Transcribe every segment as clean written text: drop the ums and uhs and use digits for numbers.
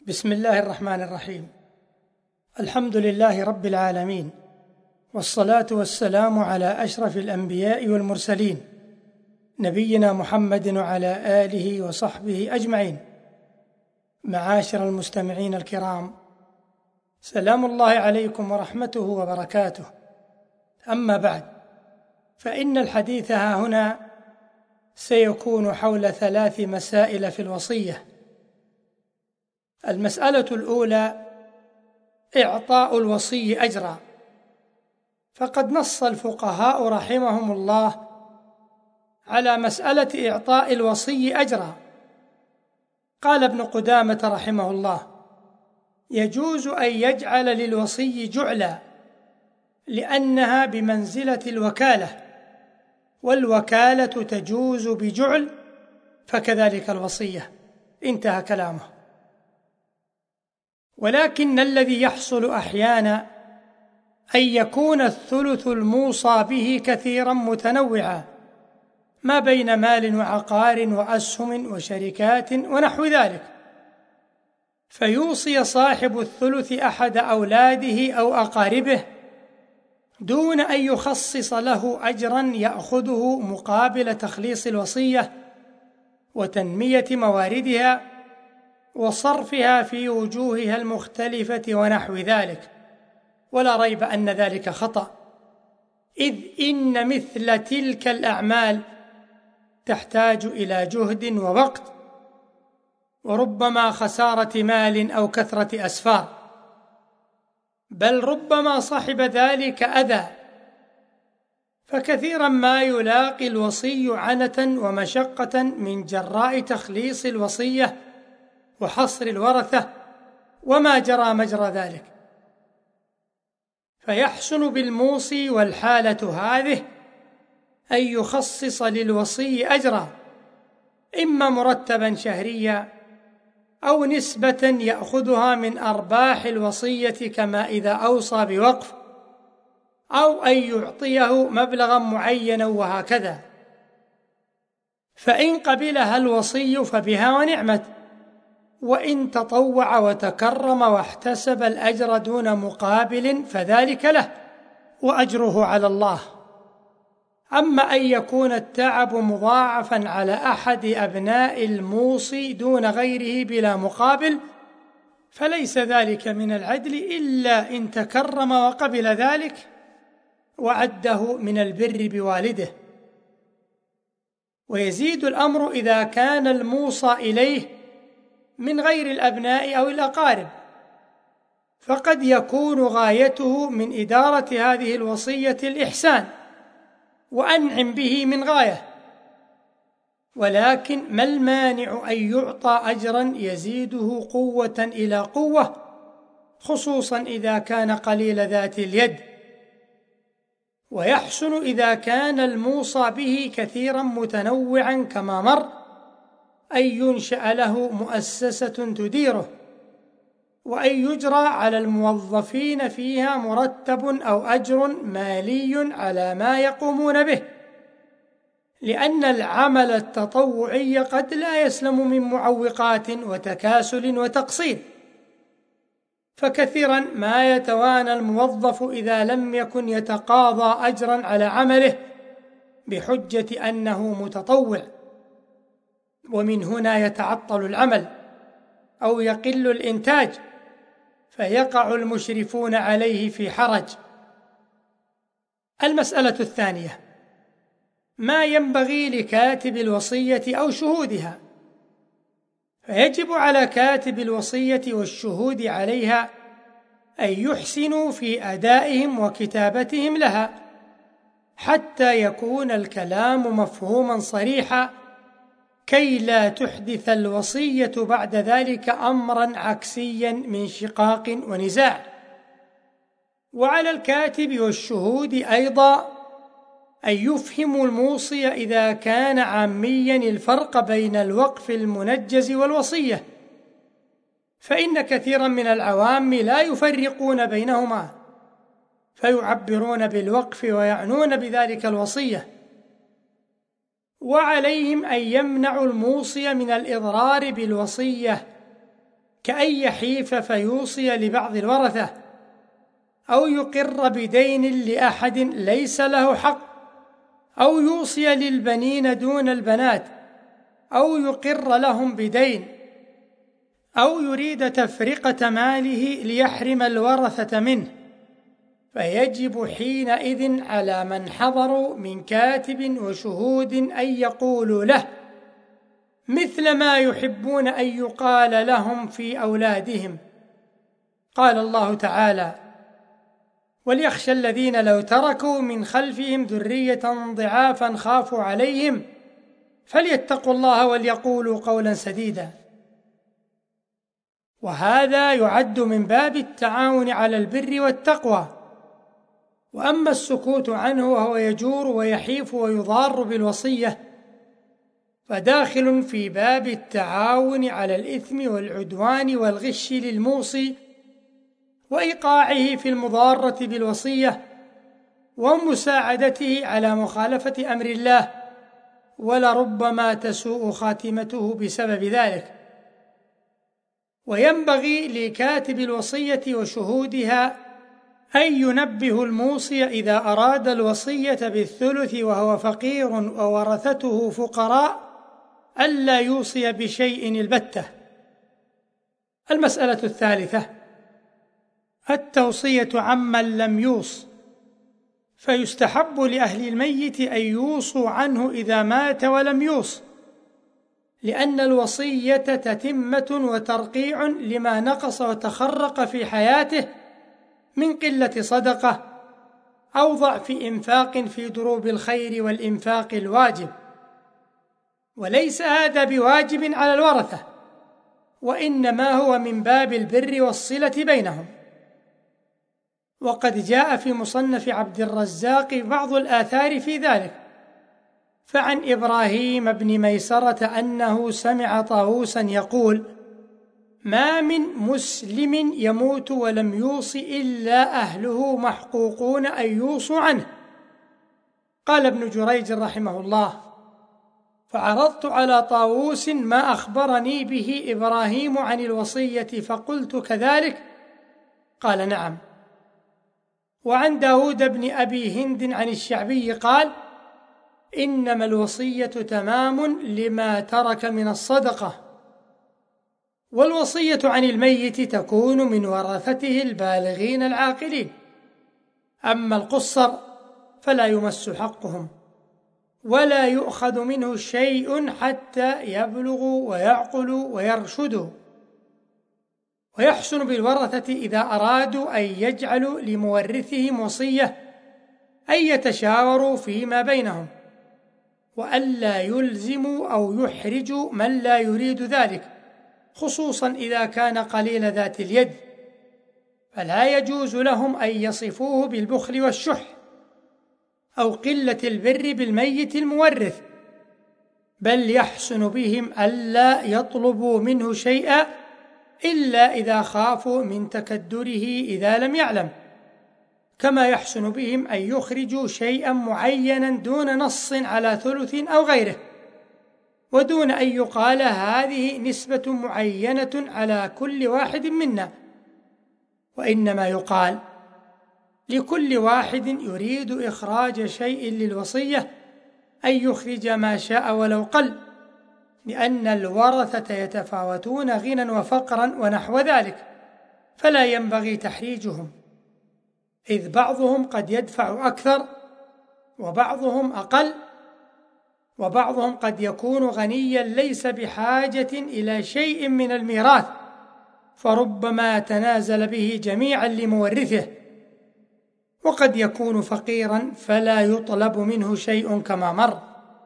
بسم الله الرحمن الرحيم. الحمد لله رب العالمين، والصلاة والسلام على أشرف الأنبياء والمرسلين، نبينا محمد وعلى آله وصحبه أجمعين. معاشر المستمعين الكرام، سلام الله عليكم ورحمته وبركاته. أما بعد، فإن الحديث ها هنا سيكون حول 3 مسائل في الوصية. المسألة الأولى: إعطاء الوصي أجرا. فقد نص الفقهاء رحمهم الله على مسألة إعطاء الوصي أجرا. قال ابن قدامة رحمه الله: يجوز أن يجعل للوصي جعلا، لأنها بمنزلة الوكالة، والوكالة تجوز بجعل، فكذلك الوصية. انتهى كلامه. ولكن الذي يحصل أحيانا أن يكون الثلث الموصى به كثيرا متنوعا، ما بين مال وعقار وأسهم وشركات ونحو ذلك، فيوصي صاحب الثلث أحد أولاده أو أقاربه دون أن يخصص له أجرا يأخذه مقابل تخليص الوصية وتنمية مواردها وصرفها في وجوهها المختلفة ونحو ذلك. ولا ريب أن ذلك خطأ، إذ إن مثل تلك الأعمال تحتاج إلى جهد ووقت، وربما خسارة مال أو كثرة أسفار، بل ربما صحب ذلك أذى. فكثيرا ما يلاقي الوصي عنة ومشقة من جراء تخليص الوصية وحصر الورثة وما جرى مجرى ذلك، فيحسن بالموصي والحالة هذه أن يخصص للوصي أجرا، إما مرتبا شهريا أو نسبة يأخذها من أرباح الوصية، كما إذا أوصى بوقف، أو أن يعطيه مبلغا معينا، وهكذا. فإن قبلها الوصي فبها ونعمت، وإن تطوع وتكرم واحتسب الأجر دون مقابل فذلك له، وأجره على الله. أما أن يكون التعب مضاعفا على أحد أبناء الموصي دون غيره بلا مقابل، فليس ذلك من العدل إلا إن تكرم وقبل ذلك وعده من البر بوالده. ويزيد الأمر إذا كان الموصى إليه من غير الأبناء أو الأقارب، فقد يكون غايته من إدارة هذه الوصية الإحسان وأنعم به من غاية، ولكن ما المانع أن يعطى أجرا يزيده قوة إلى قوة، خصوصا إذا كان قليل ذات اليد. ويحسن إذا كان الموصى به كثيرا متنوعا كما مر أن ينشأ له مؤسسة تديره، وأن يجرى على الموظفين فيها مرتب أو أجر مالي على ما يقومون به، لأن العمل التطوعي قد لا يسلم من معوقات وتكاسل وتقصير. فكثيرا ما يتوانى الموظف إذا لم يكن يتقاضى أجرا على عمله بحجة أنه متطوع، ومن هنا يتعطل العمل أو يقل الإنتاج، فيقع المشرفون عليه في حرج. المسألة الثانية: ما ينبغي لكاتب الوصية أو شهودها. فيجب على كاتب الوصية والشهود عليها أن يحسنوا في أدائهم وكتابتهم لها، حتى يكون الكلام مفهوما صريحا، كي لا تحدث الوصية بعد ذلك أمرا عكسيا من شقاق ونزاع. وعلى الكاتب والشهود أيضا أن يفهموا الموصي إذا كان عاميا الفرق بين الوقف المنجز والوصية، فإن كثيرا من العوام لا يفرقون بينهما، فيعبرون بالوقف ويعنون بذلك الوصية. وعليهم أن يمنعوا الموصي من الإضرار بالوصية كأن يحيف فيوصي لبعض الورثة، أو يقر بدين لأحد ليس له حق، أو يوصي للبنين دون البنات، أو يقر لهم بدين، أو يريد تفرقة ماله ليحرم الورثة منه، فيجب حينئذ على من حضروا من كاتب وشهود أن يقولوا له مثل ما يحبون أن يقال لهم في أولادهم. قال الله تعالى: وليخشى الذين لو تركوا من خلفهم ذرية ضعافا خافوا عليهم فليتقوا الله وليقولوا قولا سديدا. وهذا يعد من باب التعاون على البر والتقوى. وأما السكوت عنه وهو يجور ويحيف ويضار بالوصية فداخل في باب التعاون على الإثم والعدوان والغش للموصي وإيقاعه في المضارة بالوصية ومساعدته على مخالفة أمر الله، ولربما تسوء خاتمته بسبب ذلك. وينبغي لكاتب الوصية وشهودها أن ينبه الموصي إذا أراد الوصية بالثلث وهو فقير وورثته فقراء ألا يوصي بشيء البتة. المسألة الثالثة: التوصية عمن لم يوص، فيستحب لأهل الميت أن يوصوا عنه إذا مات ولم يوص، لأن الوصية تتمة وترقيع لما نقص وتخرق في حياته من قلة صدقة أو ضعف إنفاق في دروب الخير والإنفاق الواجب، وليس هذا بواجب على الورثة، وإنما هو من باب البر والصلة بينهم. وقد جاء في مصنف عبد الرزاق بعض الآثار في ذلك، فعن إبراهيم بن ميسرة أنه سمع طاووسا يقول: ما من مسلم يموت ولم يوص إلا أهله محقوقون أن يوصوا عنه. قال ابن جريج رحمه الله: فعرضت على طاووس ما أخبرني به إبراهيم عن الوصية فقلت: كذلك؟ قال: نعم. وعن داود بن أبي هند عن الشعبي قال: إنما الوصية تمام لما ترك من الصدقة. والوصية عن الميت تكون من ورثته البالغين العاقلين، أما القصر فلا يمس حقهم ولا يؤخذ منه شيء حتى يبلغوا ويعقلوا ويرشدوا. ويحسن بالورثة إذا أرادوا أن يجعلوا لمورثهم وصية أن يتشاوروا فيما بينهم، وألا يلزموا أو يحرجوا من لا يريد ذلك، خصوصا إذا كان قليل ذات اليد، فلا يجوز لهم أن يصفوه بالبخل والشح أو قلة البر بالميت المورث، بل يحسن بهم ألا يطلبوا منه شيئا إلا إذا خافوا من تكدره إذا لم يعلم، كما يحسن بهم أن يخرجوا شيئا معينا دون نص على ثلث أو غيره، ودون أن يقال هذه نسبة معينة على كل واحد منا، وإنما يقال لكل واحد يريد إخراج شيء للوصية أن يخرج ما شاء ولو قل، لأن الورثة يتفاوتون غنى وفقرا ونحو ذلك، فلا ينبغي تحريجهم، إذ بعضهم قد يدفع أكثر وبعضهم أقل، وبعضهم قد يكون غنيا ليس بحاجة إلى شيء من الميراث، فربما تنازل به جميعا لمورثه، وقد يكون فقيرا فلا يطلب منه شيء كما مر،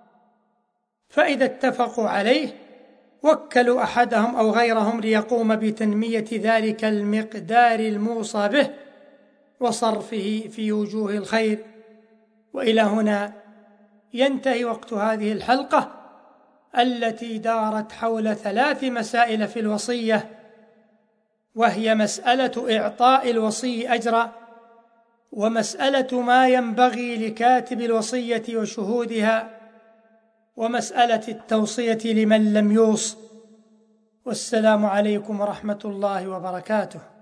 فإذا اتفقوا عليه وكلوا أحدهم أو غيرهم ليقوم بتنمية ذلك المقدار الموصى به وصرفه في وجوه الخير. وإلى هنا ينتهي وقت هذه الحلقة التي دارت حول 3 مسائل في الوصية، وهي مسألة إعطاء الوصي أجرا، ومسألة ما ينبغي لكاتب الوصية وشهودها، ومسألة التوصية لمن لم يوص، والسلام عليكم ورحمة الله وبركاته.